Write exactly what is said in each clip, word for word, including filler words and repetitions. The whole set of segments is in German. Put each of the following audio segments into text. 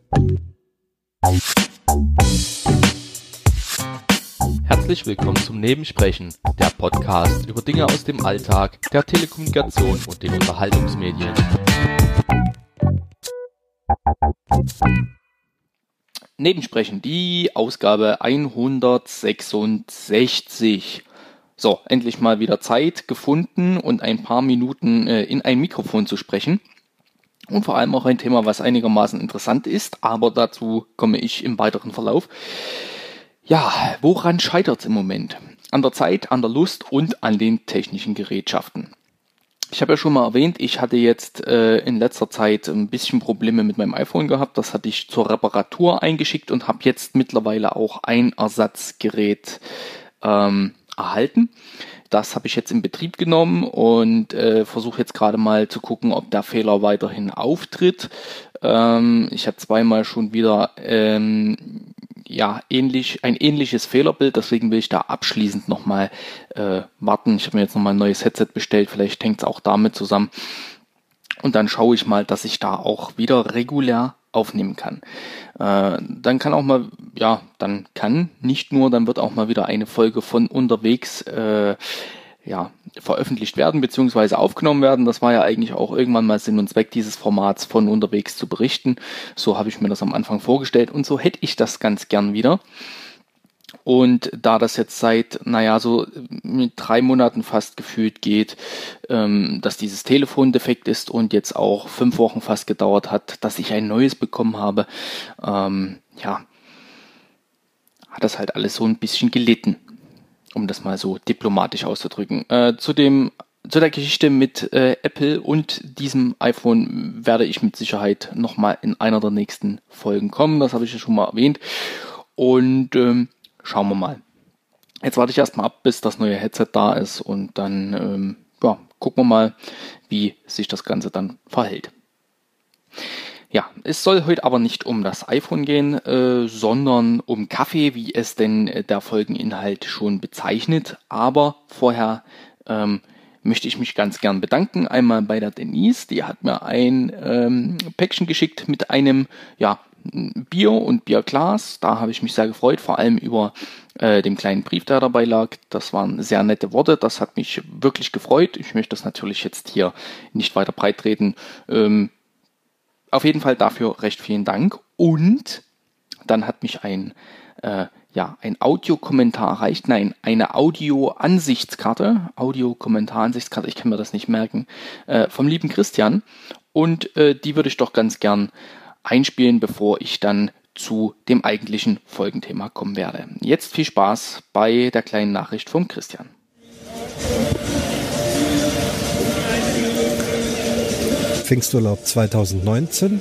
Herzlich willkommen zum Nebensprechen, der Podcast über Dinge aus dem Alltag, der Telekommunikation und den Unterhaltungsmedien. Nebensprechen, die Ausgabe hundertsechsundsechzig. So, endlich mal wieder Zeit gefunden und ein paar Minuten äh, in ein Mikrofon zu sprechen. Und vor allem auch ein Thema, was einigermaßen interessant ist, aber dazu komme ich im weiteren Verlauf. Ja, woran scheitert es im Moment? An der Zeit, an der Lust und an den technischen Gerätschaften. Ich habe ja schon mal erwähnt, ich hatte jetzt äh, in letzter Zeit ein bisschen Probleme mit meinem iPhone gehabt. Das hatte ich zur Reparatur eingeschickt und habe jetzt mittlerweile auch ein Ersatzgerät ähm, erhalten. Das habe ich jetzt in Betrieb genommen und äh, versuche jetzt gerade mal zu gucken, ob der Fehler weiterhin auftritt. Ähm, ich habe zweimal schon wieder ähm, ja ähnlich ein ähnliches Fehlerbild, deswegen will ich da abschließend nochmal äh, warten. Ich habe mir jetzt nochmal ein neues Headset bestellt, vielleicht hängt es auch damit zusammen. Und dann schaue ich mal, dass ich da auch wieder regulär aufnehmen kann. Äh, dann kann auch mal, ja, dann kann nicht nur, dann wird auch mal wieder eine Folge von unterwegs äh, ja, veröffentlicht werden, beziehungsweise aufgenommen werden. Das war ja eigentlich auch irgendwann mal Sinn und Zweck dieses Formats, von unterwegs zu berichten. So habe ich mir das am Anfang vorgestellt und so hätte ich das ganz gern wieder. Und da das jetzt seit, naja, so mit drei Monaten fast gefühlt geht, ähm, dass dieses Telefon defekt ist und jetzt auch fünf Wochen fast gedauert hat, dass ich ein neues bekommen habe, ähm, ja, hat das halt alles so ein bisschen gelitten, um das mal so diplomatisch auszudrücken. Äh, zu dem, zu der Geschichte mit äh, Apple und diesem iPhone werde ich mit Sicherheit nochmal in einer der nächsten Folgen kommen. Das habe ich ja schon mal erwähnt. Und ähm, schauen wir mal. Jetzt warte ich erstmal ab, bis das neue Headset da ist und dann ähm, ja, gucken wir mal, wie sich das Ganze dann verhält. Ja, es soll heute aber nicht um das iPhone gehen, äh, sondern um Kaffee, wie es denn äh, der Folgeninhalt schon bezeichnet. Aber vorher ähm, möchte ich mich ganz gern bedanken. Einmal bei der Denise, die hat mir ein ähm, Päckchen geschickt mit einem, ja, Bier und Bierglas. Da habe ich mich sehr gefreut, vor allem über äh, den kleinen Brief, der dabei lag. Das waren sehr nette Worte, das hat mich wirklich gefreut. Ich möchte das natürlich jetzt hier nicht weiter breit treten. Ähm, auf jeden Fall dafür recht vielen Dank. Und dann hat mich ein, äh, ja, ein Audiokommentar erreicht, nein, eine Audio-Ansichtskarte, Audio-Kommentar-Ansichtskarte, ich kann mir das nicht merken, äh, vom lieben Christian. Und äh, die würde ich doch ganz gern einspielen, bevor ich dann zu dem eigentlichen Folgenthema kommen werde. Jetzt viel Spaß bei der kleinen Nachricht vom Christian. Pfingsturlaub zwanzig neunzehn.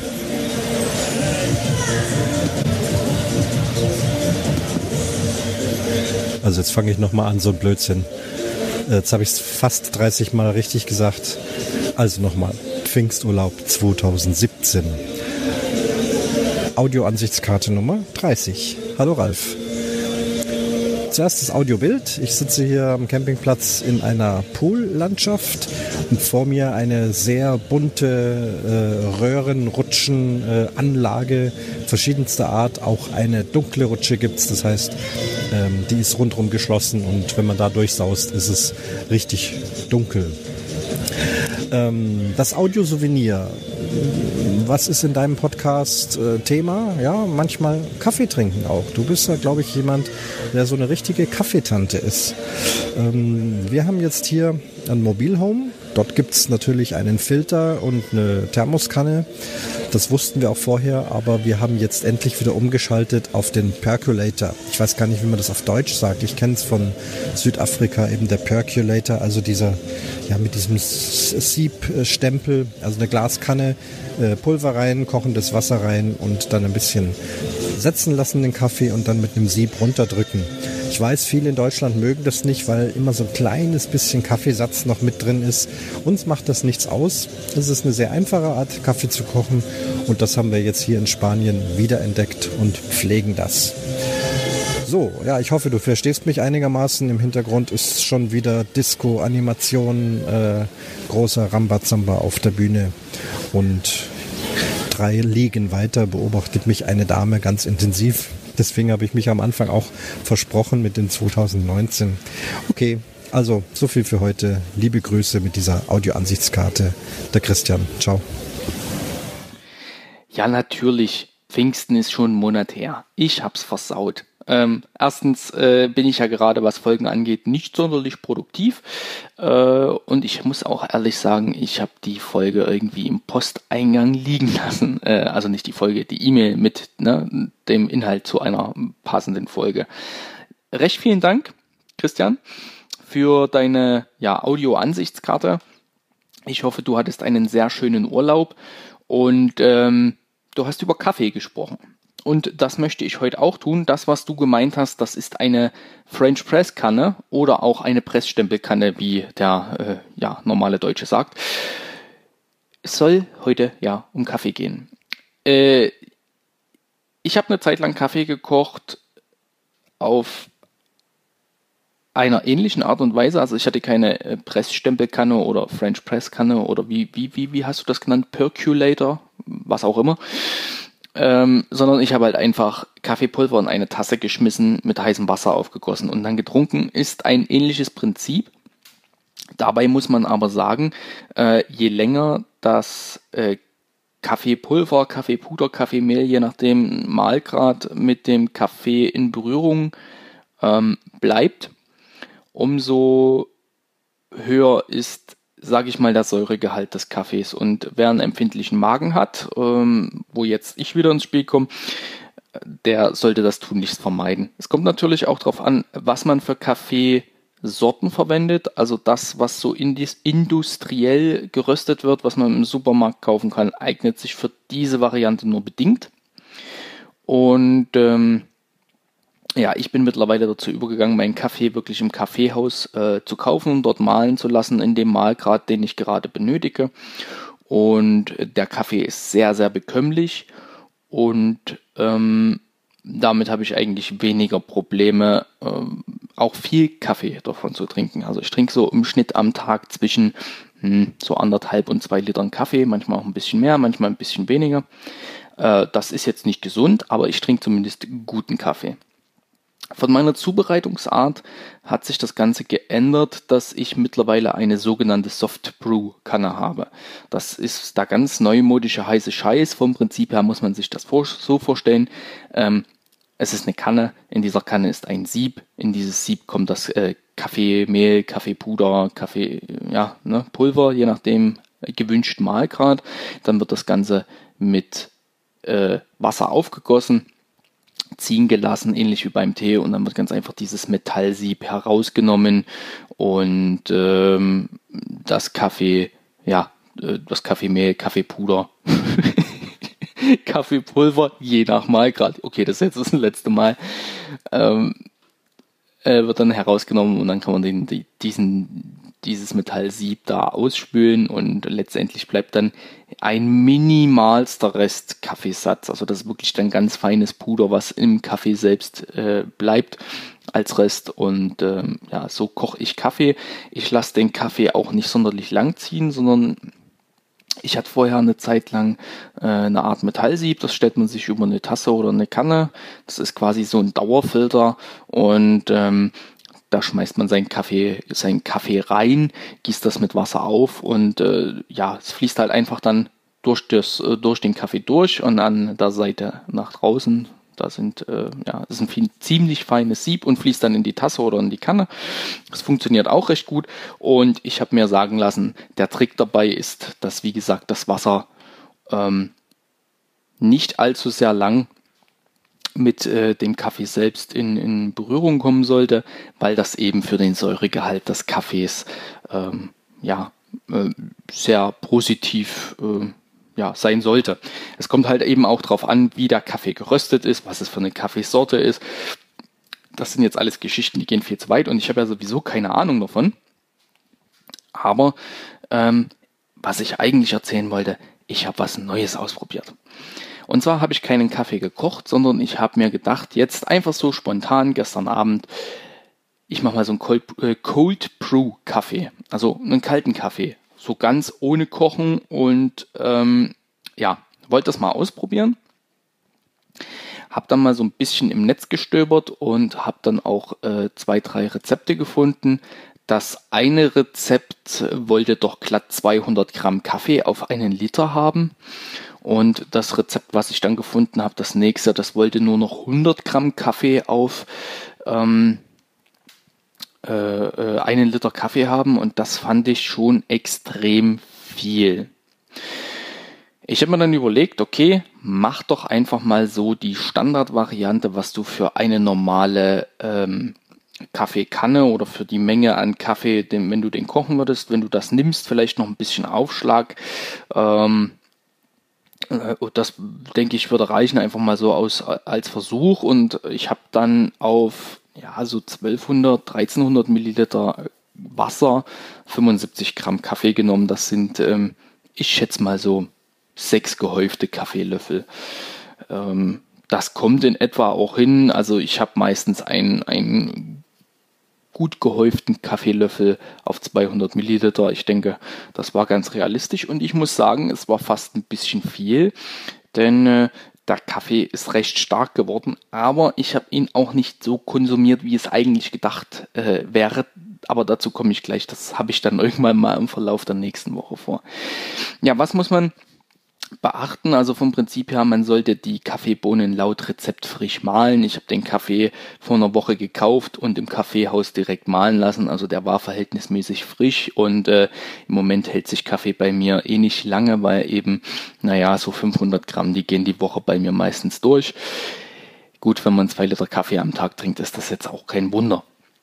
Also jetzt fange ich nochmal an, so ein Blödsinn. Jetzt habe ich es fast dreißig Mal richtig gesagt. Also nochmal, Pfingsturlaub zwanzig siebzehn. Audioansichtskarte Nummer dreißig. Hallo Ralf. Zuerst das Audiobild. Ich sitze hier am Campingplatz in einer Poollandschaft und vor mir eine sehr bunte äh, Röhren-Rutschen-Anlage verschiedenster Art. Auch eine dunkle Rutsche gibt es, das heißt, ähm, die ist rundherum geschlossen und wenn man da durchsaust, ist es richtig dunkel. Ähm, das Audiosouvenir. Was ist in deinem Podcast äh, Thema? Ja, manchmal Kaffee trinken auch. Du bist ja, glaube ich, jemand, der so eine richtige Kaffeetante ist. Ähm, wir haben jetzt hier ein Mobilhome. Dort gibt es natürlich einen Filter und eine Thermoskanne. Das wussten wir auch vorher, aber wir haben jetzt endlich wieder umgeschaltet auf den Percolator. Ich weiß gar nicht, wie man das auf Deutsch sagt. Ich kenne es von Südafrika, eben der Percolator, also dieser, ja, mit diesem Siebstempel, also eine Glaskanne, äh, Pulver rein, kochendes Wasser rein und dann ein bisschen setzen lassen den Kaffee und dann mit einem Sieb runterdrücken. Ich weiß, viele in Deutschland mögen das nicht, weil immer so ein kleines bisschen Kaffeesatz noch mit drin ist. Uns macht das nichts aus. Es ist eine sehr einfache Art, Kaffee zu kochen und das haben wir jetzt hier in Spanien wiederentdeckt und pflegen das. So, ja, ich hoffe, du verstehst mich einigermaßen. Im Hintergrund ist schon wieder Disco, Animation, äh, großer Rambazamba auf der Bühne und drei Liegen weiter beobachtet mich eine Dame ganz intensiv. Deswegen habe ich mich am Anfang auch versprochen mit den zwanzig neunzehn. Okay, also so viel für heute. Liebe Grüße mit dieser Audioansichtskarte. Der Christian. Ciao. Ja, natürlich. Pfingsten ist schon einen Monat her. Ich hab's versaut. Ähm, erstens äh, bin ich ja gerade, was Folgen angeht, nicht sonderlich produktiv. Äh, und ich muss auch ehrlich sagen, ich habe die Folge irgendwie im Posteingang liegen lassen. Äh, also nicht die Folge, die E-Mail mit ne, dem Inhalt zu einer passenden Folge. Recht vielen Dank, Christian, für deine ja, Audio-Ansichtskarte. Ich hoffe, du hattest einen sehr schönen Urlaub und ähm, du hast über Kaffee gesprochen. Und das möchte ich heute auch tun. Das, was du gemeint hast, das ist eine French Press Kanne oder auch eine Pressstempelkanne, wie der äh, ja, normale Deutsche sagt. Es soll heute ja um Kaffee gehen. Äh, ich habe eine Zeit lang Kaffee gekocht auf einer ähnlichen Art und Weise. Also ich hatte keine äh, Pressstempelkanne oder French Press Kanne oder wie, wie, wie, wie hast du das genannt? Percolator, was auch immer. Ähm, sondern ich habe halt einfach Kaffeepulver in eine Tasse geschmissen, mit heißem Wasser aufgegossen und dann getrunken. Ist ein ähnliches Prinzip. Dabei muss man aber sagen, äh, je länger das äh, Kaffeepulver, Kaffeepuder, Kaffeemehl, je nachdem Mahlgrad mit dem Kaffee in Berührung ähm, bleibt, umso höher ist, sage ich mal, der Säuregehalt des Kaffees. Und wer einen empfindlichen Magen hat, ähm, wo jetzt ich wieder ins Spiel komme, der sollte das tunlichst vermeiden. Es kommt natürlich auch darauf an, was man für Kaffeesorten verwendet. Also das, was so industriell geröstet wird, was man im Supermarkt kaufen kann, eignet sich für diese Variante nur bedingt. Und ähm, ja, ich bin mittlerweile dazu übergegangen, meinen Kaffee wirklich im Kaffeehaus äh, zu kaufen und dort mahlen zu lassen, in dem Mahlgrad, den ich gerade benötige. Und der Kaffee ist sehr, sehr bekömmlich und ähm, damit habe ich eigentlich weniger Probleme, ähm, auch viel Kaffee davon zu trinken. Also ich trinke so im Schnitt am Tag zwischen hm, so anderthalb und zwei Litern Kaffee, manchmal auch ein bisschen mehr, manchmal ein bisschen weniger. Äh, das ist jetzt nicht gesund, aber ich trinke zumindest guten Kaffee. Von meiner Zubereitungsart hat sich das Ganze geändert, dass ich mittlerweile eine sogenannte Soft Brew Kanne habe. Das ist der ganz neumodische heiße Scheiß. Vom Prinzip her muss man sich das so vorstellen. Ähm, es ist eine Kanne, in dieser Kanne ist ein Sieb. In dieses Sieb kommt das äh, Kaffeemehl, Kaffeepuder, Kaffee, ja, ne, Pulver, je nachdem gewünschten Mahlgrad. Dann wird das Ganze mit äh, Wasser aufgegossen, ziehen gelassen, ähnlich wie beim Tee, und dann wird ganz einfach dieses Metallsieb herausgenommen und ähm, das Kaffee, ja, das Kaffeemehl, Kaffeepuder, Kaffeepulver, je nach Mahlgrad, okay, das ist jetzt das letzte Mal, ähm, äh, wird dann herausgenommen und dann kann man den, die, diesen dieses Metallsieb da ausspülen und letztendlich bleibt dann ein minimalster Rest Kaffeesatz. Also das ist wirklich dann ganz feines Puder, was im Kaffee selbst äh, bleibt als Rest. Und ähm, ja, so koche ich Kaffee. Ich lasse den Kaffee auch nicht sonderlich lang ziehen, sondern ich hatte vorher eine Zeit lang äh, eine Art Metallsieb. Das stellt man sich über eine Tasse oder eine Kanne. Das ist quasi so ein Dauerfilter und ähm, da schmeißt man seinen Kaffee, seinen Kaffee rein, gießt das mit Wasser auf und äh, ja, es fließt halt einfach dann durch, das, äh, durch den Kaffee durch und an der Seite nach draußen. Da sind, äh, ja, das ist ein viel, ziemlich feines Sieb und fließt dann in die Tasse oder in die Kanne. Das funktioniert auch recht gut und ich habe mir sagen lassen, der Trick dabei ist, dass, wie gesagt, das Wasser ähm, nicht allzu sehr lang mit äh, dem Kaffee selbst in, in Berührung kommen sollte, weil das eben für den Säuregehalt des Kaffees ähm, ja, äh, sehr positiv äh, ja, sein sollte. Es kommt halt eben auch darauf an, wie der Kaffee geröstet ist, was es für eine Kaffeesorte ist. Das sind jetzt alles Geschichten, die gehen viel zu weit und ich habe ja sowieso keine Ahnung davon. Aber ähm, was ich eigentlich erzählen wollte, ich habe was Neues ausprobiert. Und zwar habe ich keinen Kaffee gekocht, sondern ich habe mir gedacht, jetzt einfach so spontan gestern Abend, ich mache mal so einen Cold, äh, Cold Brew Kaffee, also einen kalten Kaffee, so ganz ohne Kochen und ähm, ja, wollte das mal ausprobieren. Habe dann mal so ein bisschen im Netz gestöbert und habe dann auch äh, zwei, drei Rezepte gefunden. Das eine Rezept wollte doch glatt zweihundert Gramm Kaffee auf einen Liter haben. Und das Rezept, was ich dann gefunden habe, das nächste, das wollte nur noch hundert Gramm Kaffee auf ähm, äh, äh, einen Liter Kaffee haben. Und das fand ich schon extrem viel. Ich habe mir dann überlegt, okay, mach doch einfach mal so die Standardvariante, was du für eine normale ähm, Kaffeekanne oder für die Menge an Kaffee, den, wenn du den kochen würdest, wenn du das nimmst, vielleicht noch ein bisschen Aufschlag. Ähm, äh, das, denke ich, würde reichen, einfach mal so aus als Versuch. Und ich habe dann auf ja so zwölfhundert, dreizehnhundert Milliliter Wasser fünfundsiebzig Gramm Kaffee genommen. Das sind, ähm, ich schätze mal so sechs gehäufte Kaffeelöffel. Ähm, das kommt in etwa auch hin. Also ich habe meistens einen, einen gut gehäuften Kaffeelöffel auf zweihundert Milliliter. Ich denke, das war ganz realistisch und ich muss sagen, es war fast ein bisschen viel, denn äh, der Kaffee ist recht stark geworden, aber ich habe ihn auch nicht so konsumiert, wie es eigentlich gedacht äh, wäre. Aber dazu komme ich gleich. Das habe ich dann irgendwann mal im Verlauf der nächsten Woche vor. Ja, was muss man beachten? Also vom Prinzip her, man sollte die Kaffeebohnen laut Rezept frisch mahlen. Ich habe den Kaffee vor einer Woche gekauft und im Kaffeehaus direkt mahlen lassen. Also der war verhältnismäßig frisch und äh, im Moment hält sich Kaffee bei mir eh nicht lange, weil eben, naja, so fünfhundert Gramm, die gehen die Woche bei mir meistens durch. Gut, wenn man zwei Liter Kaffee am Tag trinkt, ist das jetzt auch kein Wunder.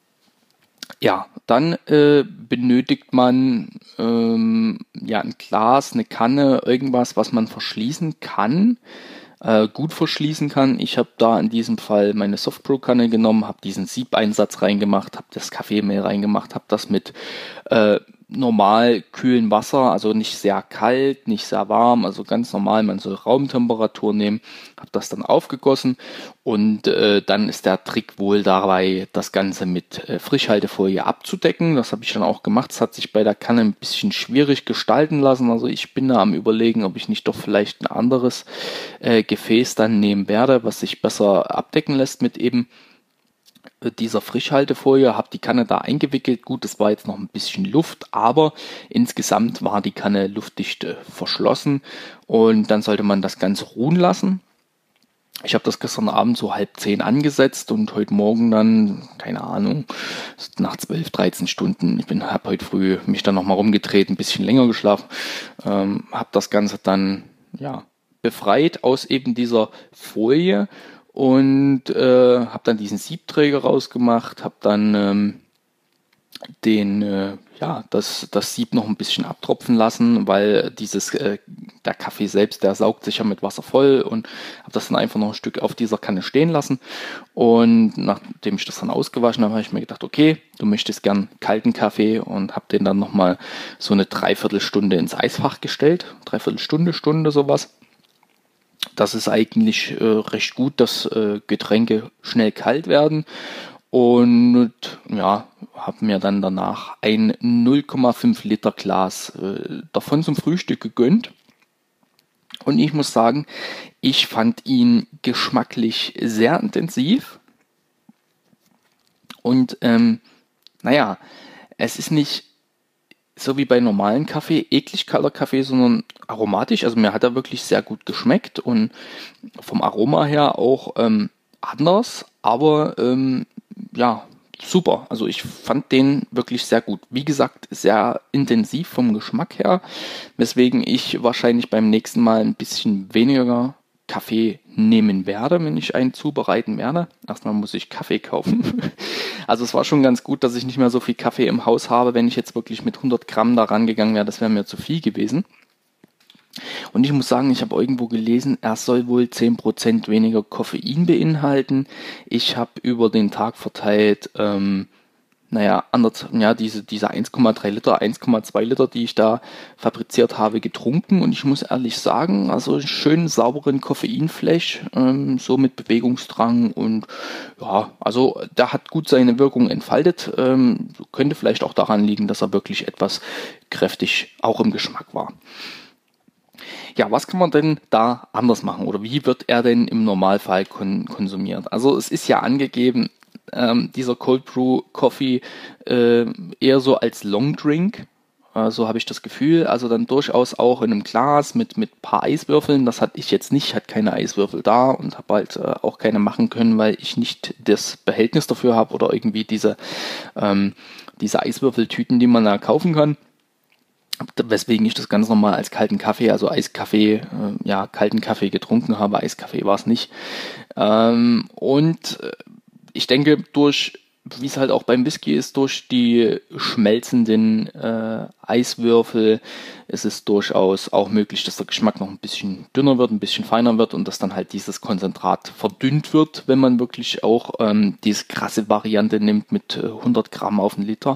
Ja, dann äh, benötigt man ähm, ja ein Glas, eine Kanne, irgendwas, was man verschließen kann, äh, gut verschließen kann. Ich habe da in diesem Fall meine Softbrew-Kanne genommen, habe diesen Siebeinsatz reingemacht, habe das Kaffeemehl reingemacht, habe das mit äh, normal kühlem Wasser, also nicht sehr kalt, nicht sehr warm, also ganz normal, man soll Raumtemperatur nehmen, habe das dann aufgegossen und äh, dann ist der Trick wohl dabei, das Ganze mit äh, Frischhaltefolie abzudecken. Das habe ich dann auch gemacht. Es hat sich bei der Kanne ein bisschen schwierig gestalten lassen, also ich bin da am Überlegen, ob ich nicht doch vielleicht ein anderes äh, Gefäß dann nehmen werde, was sich besser abdecken lässt mit eben dieser Frischhaltefolie, habe die Kanne da eingewickelt. Gut, es war jetzt noch ein bisschen Luft, aber insgesamt war die Kanne luftdicht äh, verschlossen und dann sollte man das Ganze ruhen lassen. Ich habe das gestern Abend so halb zehn angesetzt und heute Morgen dann, keine Ahnung, nach zwölf, dreizehn Stunden, ich bin habe heute früh mich dann nochmal rumgedreht, ein bisschen länger geschlafen, ähm, habe das Ganze dann ja befreit aus eben dieser Folie und äh, habe dann diesen Siebträger rausgemacht, habe dann ähm, den äh, ja das das Sieb noch ein bisschen abtropfen lassen, weil dieses äh, der Kaffee selbst, der saugt sich ja mit Wasser voll und habe das dann einfach noch ein Stück auf dieser Kanne stehen lassen und nachdem ich das dann ausgewaschen habe, habe ich mir gedacht, okay, du möchtest gern kalten Kaffee und habe den dann nochmal so eine Dreiviertelstunde ins Eisfach gestellt, Dreiviertelstunde, Stunde sowas. Das ist eigentlich äh, recht gut, dass äh, Getränke schnell kalt werden. Und ja, habe mir dann danach ein null Komma fünf Liter Glas äh, davon zum Frühstück gegönnt. Und ich muss sagen, ich fand ihn geschmacklich sehr intensiv. Und ähm, naja, es ist nicht so wie bei normalen Kaffee, eklig kalter Kaffee, sondern aromatisch. Also mir hat er wirklich sehr gut geschmeckt und vom Aroma her auch ähm, anders, aber ähm, ja, super. Also ich fand den wirklich sehr gut. Wie gesagt, sehr intensiv vom Geschmack her, weswegen ich wahrscheinlich beim nächsten Mal ein bisschen weniger Kaffee nehmen werde, wenn ich einen zubereiten werde. Erstmal muss ich Kaffee kaufen. Also es war schon ganz gut, dass ich nicht mehr so viel Kaffee im Haus habe. Wenn ich jetzt wirklich mit hundert Gramm da rangegangen wäre, das wäre mir zu viel gewesen. Und ich muss sagen, ich habe irgendwo gelesen, er soll wohl zehn Prozent weniger Koffein beinhalten. Ich habe über den Tag verteilt, ähm, naja, anders, ja, diese, diese eins Komma drei Liter, eins Komma zwei Liter, die ich da fabriziert habe, getrunken. Und ich muss ehrlich sagen, also einen schönen sauberen Koffeinflash, ähm, so mit Bewegungsdrang. Und ja, also der hat gut seine Wirkung entfaltet. Ähm, könnte vielleicht auch daran liegen, dass er wirklich etwas kräftig auch im Geschmack war. Ja, was kann man denn da anders machen oder wie wird er denn im Normalfall kon- konsumiert? Also es ist ja angegeben, ähm, dieser Cold Brew Coffee äh, eher so als Long Drink. Äh, so habe ich das Gefühl. Also dann durchaus auch in einem Glas mit mit paar Eiswürfeln. Das hatte ich jetzt nicht, hatte keine Eiswürfel da und habe halt äh, auch keine machen können, weil ich nicht das Behältnis dafür habe oder irgendwie diese ähm, diese Eiswürfeltüten, die man da kaufen kann. Weswegen ich das ganz normal als kalten Kaffee, also Eiskaffee, äh, ja, kalten Kaffee getrunken habe. Eiskaffee war es nicht. Ähm, und äh, ich denke, durch, wie es halt auch beim Whisky ist, durch die schmelzenden äh, Eiswürfel ist es durchaus auch möglich, dass der Geschmack noch ein bisschen dünner wird, ein bisschen feiner wird und dass dann halt dieses Konzentrat verdünnt wird, wenn man wirklich auch ähm, diese krasse Variante nimmt mit äh, hundert Gramm auf einen Liter.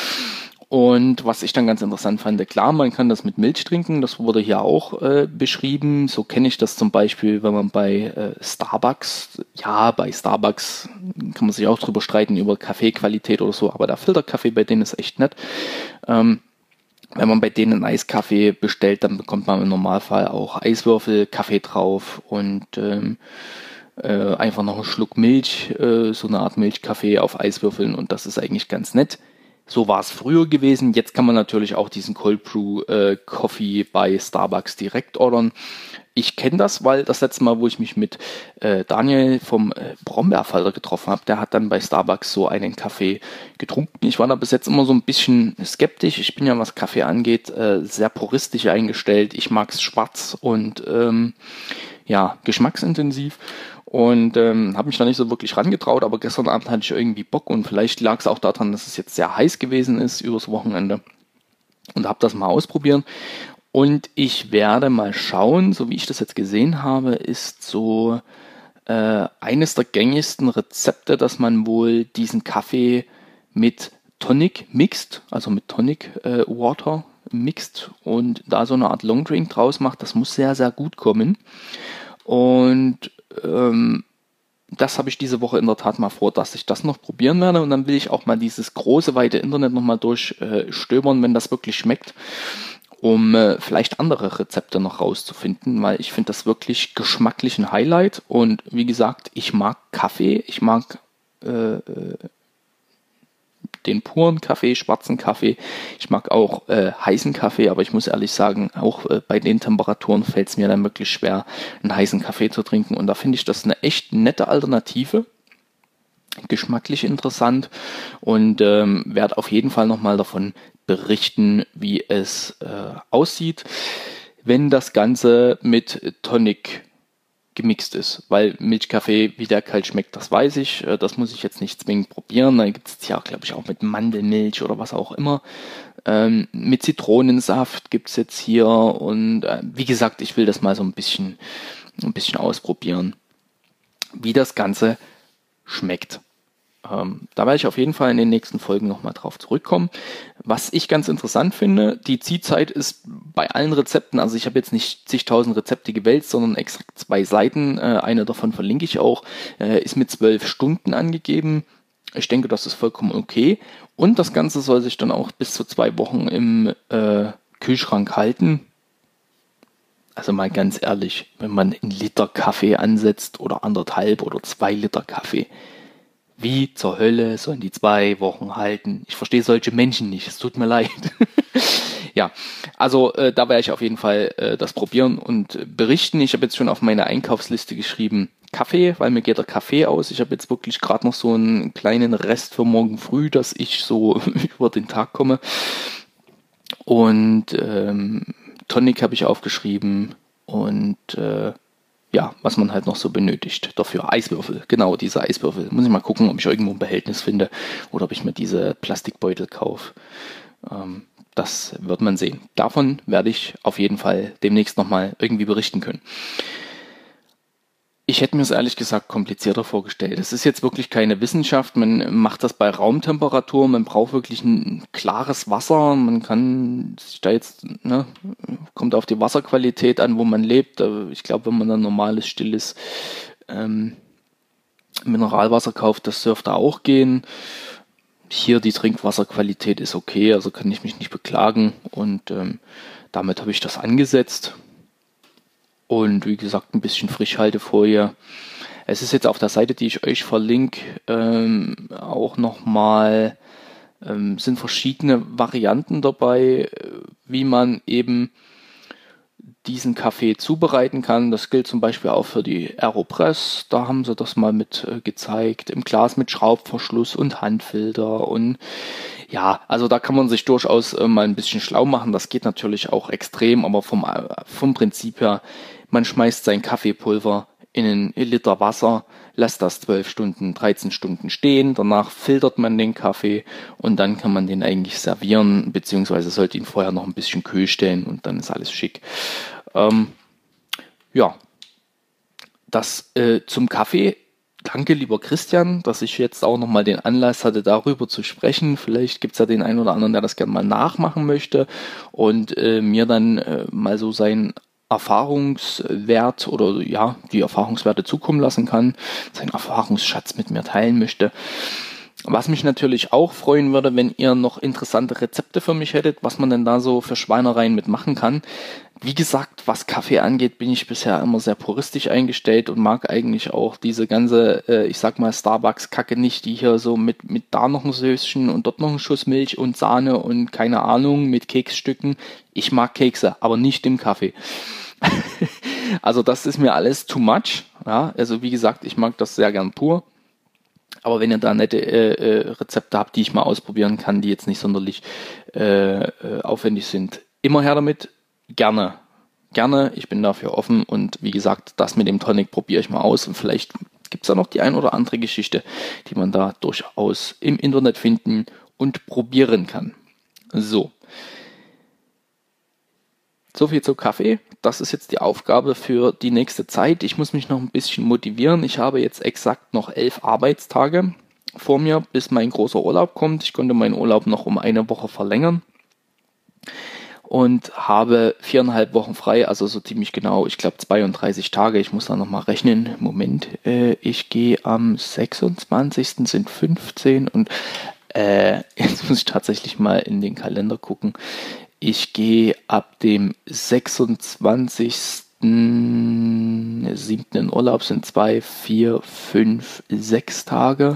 Und was ich dann ganz interessant fand, klar, man kann das mit Milch trinken, das wurde hier auch äh, beschrieben. So kenne ich das zum Beispiel, wenn man bei äh, Starbucks, ja, bei Starbucks kann man sich auch drüber streiten über Kaffeequalität oder so, aber der Filterkaffee bei denen ist echt nett. Ähm, wenn man bei denen einen Eiskaffee bestellt, dann bekommt man im Normalfall auch Eiswürfel, Kaffee drauf und ähm, äh, einfach noch einen Schluck Milch, äh, so eine Art Milchkaffee auf Eiswürfeln und das ist eigentlich ganz nett. So war es früher gewesen. Jetzt kann man natürlich auch diesen Cold Brew äh, Coffee bei Starbucks direkt ordern. Ich kenne das, weil das letzte Mal, wo ich mich mit äh, Daniel vom äh, Brombeerfalter getroffen habe, der hat dann bei Starbucks so einen Kaffee getrunken. Ich war da bis jetzt immer so ein bisschen skeptisch. Ich bin ja, was Kaffee angeht, äh, sehr puristisch eingestellt. Ich mag es schwarz und ähm, ja, geschmacksintensiv. Und ähm, habe mich da nicht so wirklich rangetraut, aber gestern Abend hatte ich irgendwie Bock und vielleicht lag es auch daran, dass es jetzt sehr heiß gewesen ist übers Wochenende und habe das mal ausprobieren. Und ich werde mal schauen, so wie ich das jetzt gesehen habe, ist so äh, eines der gängigsten Rezepte, dass man wohl diesen Kaffee mit Tonic mixt, also mit Tonic äh, Water mixt und da so eine Art Long Drink draus macht. Das muss sehr, sehr gut kommen. Und ähm, das habe ich diese Woche in der Tat mal vor, dass ich das noch probieren werde und dann will ich auch mal dieses große, weite Internet nochmal durchstöbern, äh, wenn das wirklich schmeckt, um äh, vielleicht andere Rezepte noch rauszufinden, weil ich finde das wirklich geschmacklich ein Highlight und wie gesagt, ich mag Kaffee, ich mag äh, den puren Kaffee, schwarzen Kaffee. Ich mag auch äh, heißen Kaffee, aber ich muss ehrlich sagen, auch äh, bei den Temperaturen fällt es mir dann wirklich schwer, einen heißen Kaffee zu trinken. Und da finde ich das eine echt nette Alternative, geschmacklich interessant und ähm, werde auf jeden Fall nochmal davon berichten, wie es äh, aussieht, wenn das Ganze mit Tonic gemixt ist, weil Milchkaffee, wie der kalt schmeckt, das weiß ich, das muss ich jetzt nicht zwingend probieren, da gibt es ja, glaube ich, auch mit Mandelmilch oder was auch immer, ähm, mit Zitronensaft gibt es jetzt hier und äh, wie gesagt, ich will das mal so ein bisschen, ein bisschen ausprobieren, wie das Ganze schmeckt. Ähm, da werde ich auf jeden Fall in den nächsten Folgen nochmal drauf zurückkommen. Was ich ganz interessant finde, die Ziehzeit ist bei allen Rezepten, also ich habe jetzt nicht zigtausend Rezepte gewälzt, sondern extra zwei Seiten, äh, eine davon verlinke ich auch, äh, ist mit zwölf Stunden angegeben. Ich denke, das ist vollkommen okay. Und das Ganze soll sich dann auch bis zu zwei Wochen im äh, Kühlschrank halten. Also mal ganz ehrlich, wenn man einen Liter Kaffee ansetzt oder anderthalb oder zwei Liter Kaffee, wie zur Hölle sollen die zwei Wochen halten? Ich verstehe solche Menschen nicht, es tut mir leid. Ja, also äh, da werde ich auf jeden Fall äh, das probieren und berichten. Ich habe jetzt schon auf meine Einkaufsliste geschrieben Kaffee, weil mir geht der Kaffee aus. Ich habe jetzt wirklich gerade noch so einen kleinen Rest für morgen früh, dass ich so über den Tag komme. Und ähm, Tonic habe ich aufgeschrieben und äh, ja, was man halt noch so benötigt dafür. Eiswürfel, genau, diese Eiswürfel. Muss ich mal gucken, ob ich irgendwo ein Behältnis finde oder ob ich mir diese Plastikbeutel kaufe. Ähm, das wird man sehen. Davon werde ich auf jeden Fall demnächst nochmal irgendwie berichten können. Ich hätte mir es ehrlich gesagt komplizierter vorgestellt. Es ist jetzt wirklich keine Wissenschaft. Man macht das bei Raumtemperatur. Man braucht wirklich ein klares Wasser. Man kann sich da jetzt, ne, kommt auf die Wasserqualität an, wo man lebt. Ich glaube, wenn man dann normales, stilles ähm, Mineralwasser kauft, das dürfte auch gehen. Hier die Trinkwasserqualität ist okay, also kann ich mich nicht beklagen. Und ähm, damit habe ich das angesetzt. und wie gesagt ein bisschen Frischhaltefolie. Es ist jetzt auf der Seite, die ich euch verlinke, ähm, auch nochmal, ähm, sind verschiedene Varianten dabei, wie man eben diesen Kaffee zubereiten kann. Das gilt zum Beispiel auch für die Aeropress. Da haben sie das mal mit äh, gezeigt. Im Glas mit Schraubverschluss und Handfilter. Und ja, also da kann man sich durchaus äh, mal ein bisschen schlau machen. Das geht natürlich auch extrem, aber vom, äh, vom Prinzip her, man schmeißt sein Kaffeepulver in einen Liter Wasser, lässt das zwölf Stunden, dreizehn Stunden stehen, danach filtert man den Kaffee und dann kann man den eigentlich servieren, beziehungsweise sollte ihn vorher noch ein bisschen kühl stellen und dann ist alles schick. Ähm, ja, das äh, zum Kaffee. Danke, lieber Christian, dass ich jetzt auch nochmal den Anlass hatte, darüber zu sprechen. Vielleicht gibt es ja den einen oder anderen, der das gerne mal nachmachen möchte und äh, mir dann äh, mal so sein Erfahrungswert oder ja, die Erfahrungswerte zukommen lassen kann, seinen Erfahrungsschatz mit mir teilen möchte. Was mich natürlich auch freuen würde, wenn ihr noch interessante Rezepte für mich hättet, was man denn da so für Schweinereien mitmachen kann. Wie gesagt, was Kaffee angeht, bin ich bisher immer sehr puristisch eingestellt und mag eigentlich auch diese ganze, äh, ich sag mal, Starbucks-Kacke nicht, die hier so mit, mit da noch ein Söschen und dort noch ein Schuss Milch und Sahne und keine Ahnung, mit Keksstücken. Ich mag Kekse, aber nicht im Kaffee. Also das ist mir alles too much. Ja, also wie gesagt, ich mag das sehr gern pur. Aber wenn ihr da nette äh, äh, Rezepte habt, die ich mal ausprobieren kann, die jetzt nicht sonderlich äh, äh, aufwendig sind, immer her damit. Gerne. Gerne. Ich bin dafür offen. Und wie gesagt, das mit dem Tonic probiere ich mal aus. Und vielleicht gibt es da noch die ein oder andere Geschichte, die man da durchaus im Internet finden und probieren kann. So. So viel zu Kaffee. Das ist jetzt die Aufgabe für die nächste Zeit. Ich muss mich noch ein bisschen motivieren. Ich habe jetzt exakt noch elf Arbeitstage vor mir, bis mein großer Urlaub kommt. Ich konnte meinen Urlaub noch um eine Woche verlängern und habe viereinhalb Wochen frei, also so ziemlich genau, ich glaube zweiunddreißig Tage. Ich muss da nochmal rechnen. Moment, äh, ich gehe am sechsundzwanzigsten sind fünfzehn und äh, jetzt muss ich tatsächlich mal in den Kalender gucken. Ich gehe ab dem sechsundzwanzigsten siebten in Urlaub, sind zwei, vier, fünf, sechs Tage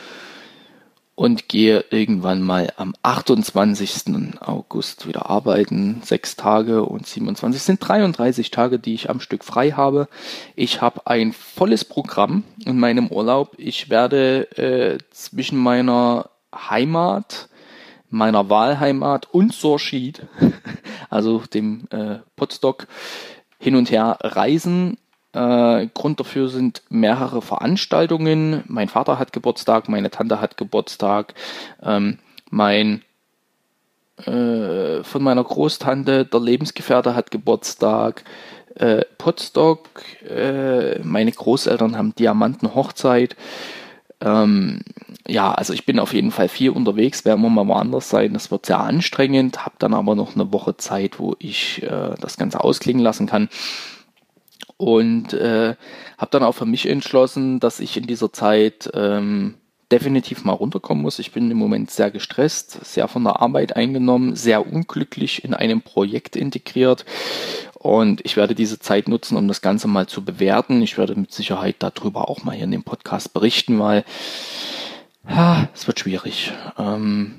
und gehe irgendwann mal am achtundzwanzigsten August wieder arbeiten, sechs Tage und siebenundzwanzig sind dreiunddreißig Tage, die ich am Stück frei habe. Ich habe ein volles Programm in meinem Urlaub. Ich werde äh, zwischen meiner Heimat, meiner Wahlheimat und Sorschied, also dem äh, Potsdok, hin und her reisen. Äh, Grund dafür sind mehrere Veranstaltungen. Mein Vater hat Geburtstag, meine Tante hat Geburtstag, ähm, mein äh, von meiner Großtante, der Lebensgefährte, hat Geburtstag. Äh, Potsdok, äh, meine Großeltern haben Diamantenhochzeit. Ähm, ja, also ich bin auf jeden Fall viel unterwegs, werde immer mal woanders sein. Das wird sehr anstrengend, habe dann aber noch eine Woche Zeit, wo ich äh, das Ganze ausklingen lassen kann. Und äh, habe dann auch für mich entschlossen, dass ich in dieser Zeit ähm, definitiv mal runterkommen muss. Ich bin im Moment sehr gestresst, sehr von der Arbeit eingenommen, sehr unglücklich in einem Projekt integriert. Und ich werde diese Zeit nutzen, um das Ganze mal zu bewerten. Ich werde mit Sicherheit darüber auch mal hier in dem Podcast berichten, weil ha, es wird schwierig. Ähm,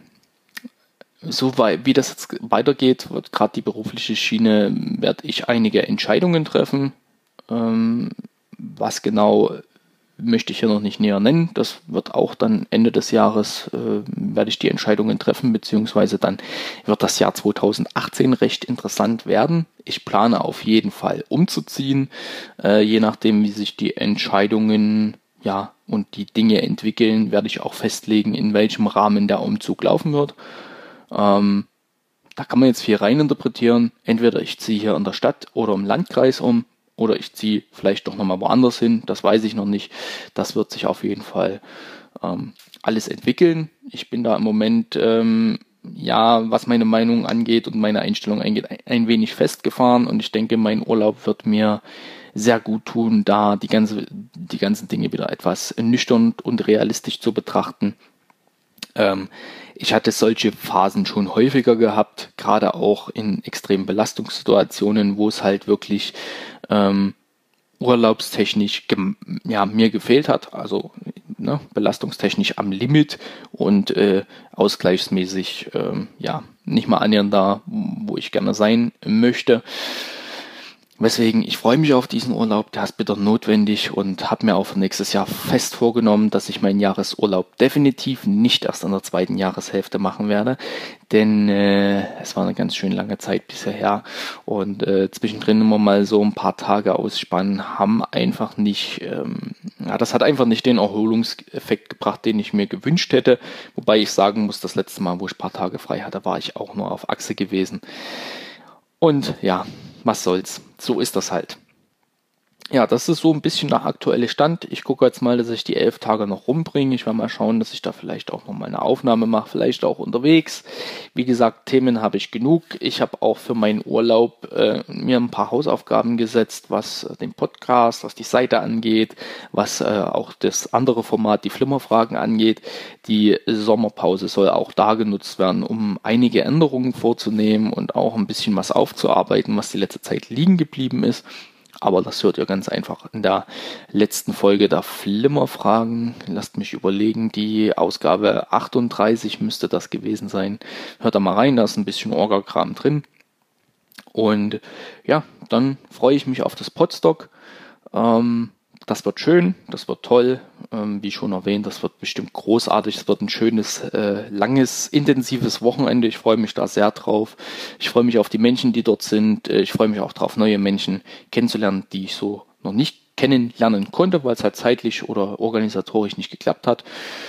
so weit, wie das jetzt weitergeht, wird gerade die berufliche Schiene, werde ich einige Entscheidungen treffen. Ähm, was genau möchte ich hier noch nicht näher nennen. Das wird auch dann Ende des Jahres, äh, werde ich die Entscheidungen treffen, beziehungsweise dann wird das Jahr zweitausendachtzehn recht interessant werden. Ich plane auf jeden Fall umzuziehen, äh, je nachdem wie sich die Entscheidungen ja und die Dinge entwickeln, werde ich auch festlegen, in welchem Rahmen der Umzug laufen wird. Ähm, da kann man jetzt viel reininterpretieren. Entweder ich ziehe hier in der Stadt oder im Landkreis um, oder ich ziehe vielleicht doch nochmal woanders hin, das weiß ich noch nicht. Das wird sich auf jeden Fall ähm, alles entwickeln. Ich bin da im Moment, ähm, ja, was meine Meinung angeht und meine Einstellung angeht, ein, ein wenig festgefahren. Und ich denke, mein Urlaub wird mir sehr gut tun, da die, ganze, die ganzen Dinge wieder etwas nüchtern und realistisch zu betrachten. Ähm, ich hatte solche Phasen schon häufiger gehabt, gerade auch in extremen Belastungssituationen, wo es halt wirklich ähm, urlaubstechnisch gem- ja, mir gefehlt hat, also ne, belastungstechnisch am Limit und äh, ausgleichsmäßig ähm, ja nicht mal annähernd da, wo ich gerne sein möchte. Weswegen ich freue mich auf diesen Urlaub, der ist bitter notwendig und habe mir auch für nächstes Jahr fest vorgenommen, dass ich meinen Jahresurlaub definitiv nicht erst in der zweiten Jahreshälfte machen werde, denn äh, es war eine ganz schön lange Zeit bisher her und äh, zwischendrin immer mal so ein paar Tage ausspannen, haben einfach nicht, ähm, ja, das hat einfach nicht den Erholungseffekt gebracht, den ich mir gewünscht hätte, wobei ich sagen muss, das letzte Mal, wo ich ein paar Tage frei hatte, war ich auch nur auf Achse gewesen und ja, was soll's, so ist das halt. Ja, das ist so ein bisschen der aktuelle Stand. Ich gucke jetzt mal, dass ich die elf Tage noch rumbringe. Ich werde mal schauen, dass ich da vielleicht auch noch mal eine Aufnahme mache, vielleicht auch unterwegs. Wie gesagt, Themen habe ich genug. Ich habe auch für meinen Urlaub äh, mir ein paar Hausaufgaben gesetzt, was äh, den Podcast, was die Seite angeht, was äh, auch das andere Format, die Flimmerfragen angeht. Die Sommerpause soll auch da genutzt werden, um einige Änderungen vorzunehmen und auch ein bisschen was aufzuarbeiten, was die letzte Zeit liegen geblieben ist. Aber das hört ihr ganz einfach in der letzten Folge der Flimmerfragen. Lasst mich überlegen, die Ausgabe achtunddreißig müsste das gewesen sein. Hört da mal rein, da ist ein bisschen Orga-Kram drin. Und ja, dann freue ich mich auf das Podstock. Ähm, das wird schön, das wird toll. Ähm, wie schon erwähnt, das wird bestimmt großartig. Es wird ein schönes, äh, langes, intensives Wochenende. Ich freue mich da sehr drauf. Ich freue mich auf die Menschen, die dort sind. Äh, ich freue mich auch darauf, neue Menschen kennenzulernen, die ich so noch nicht kennenlernen konnte, weil es halt zeitlich oder organisatorisch nicht geklappt hat.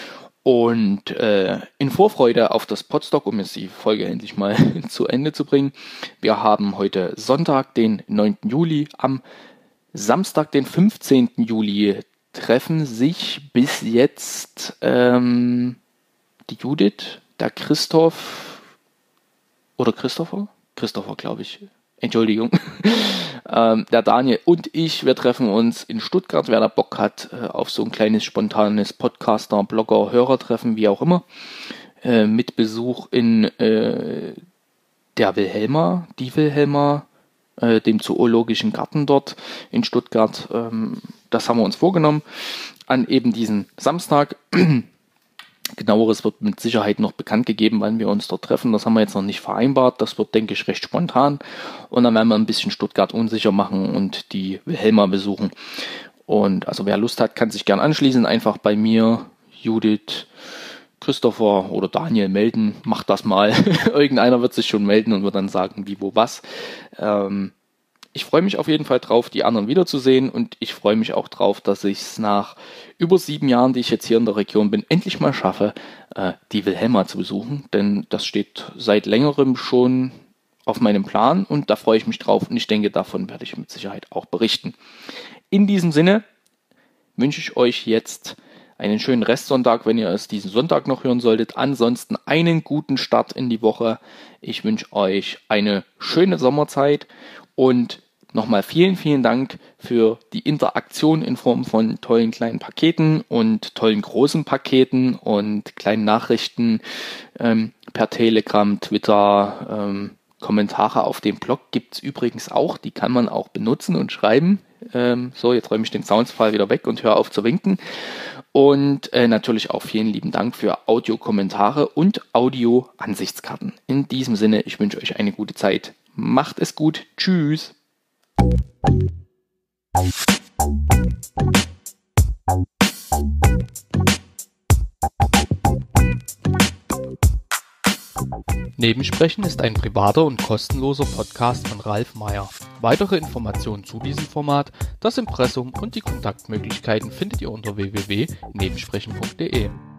Und äh, in Vorfreude auf das Podstock, um jetzt die Folge endlich mal zu Ende zu bringen. Wir haben heute Sonntag, den neunten Juli. Am Samstag, den fünfzehnten Juli, treffen sich bis jetzt ähm, die Judith, der Christoph oder Christopher? Christopher, glaube ich. Entschuldigung. ähm, der Daniel und ich, wir treffen uns in Stuttgart. Wer da Bock hat äh, auf so ein kleines spontanes Podcaster, Blogger, Hörertreffen, wie auch immer, äh, mit Besuch in äh, der Wilhelma, die Wilhelma, dem Zoologischen Garten dort in Stuttgart. Das haben wir uns vorgenommen an eben diesen Samstag. Genaueres wird mit Sicherheit noch bekannt gegeben, wann wir uns dort treffen. Das haben wir jetzt noch nicht vereinbart. Das wird, denke ich, recht spontan. Und dann werden wir ein bisschen Stuttgart unsicher machen und die Wilhelma besuchen. Und also wer Lust hat, kann sich gern anschließen. Einfach bei mir, Judith, Christopher oder Daniel melden, macht das mal. Irgendeiner wird sich schon melden und wird dann sagen, wie, wo, was. Ähm, ich freue mich auf jeden Fall drauf, die anderen wiederzusehen und ich freue mich auch drauf, dass ich es nach über sieben Jahren, die ich jetzt hier in der Region bin, endlich mal schaffe, äh, die Wilhelma zu besuchen, denn das steht seit längerem schon auf meinem Plan und da freue ich mich drauf und ich denke, davon werde ich mit Sicherheit auch berichten. In diesem Sinne wünsche ich euch jetzt einen schönen Restsonntag, wenn ihr es diesen Sonntag noch hören solltet. Ansonsten einen guten Start in die Woche. Ich wünsche euch eine schöne Sommerzeit und nochmal vielen, vielen Dank für die Interaktion in Form von tollen kleinen Paketen und tollen großen Paketen und kleinen Nachrichten ähm, per Telegram, Twitter, ähm, Kommentare auf dem Blog gibt es übrigens auch. Die kann man auch benutzen und schreiben. Ähm, so, jetzt räume ich den Soundfile wieder weg und höre auf zu winken. Und äh, natürlich auch vielen lieben Dank für Audiokommentare und Audio-Ansichtskarten. In diesem Sinne, ich wünsche euch eine gute Zeit. Macht es gut. Tschüss. Nebensprechen ist ein privater und kostenloser Podcast von Ralf Meyer. Weitere Informationen zu diesem Format, das Impressum und die Kontaktmöglichkeiten findet ihr unter w w w punkt nebensprechen punkt de.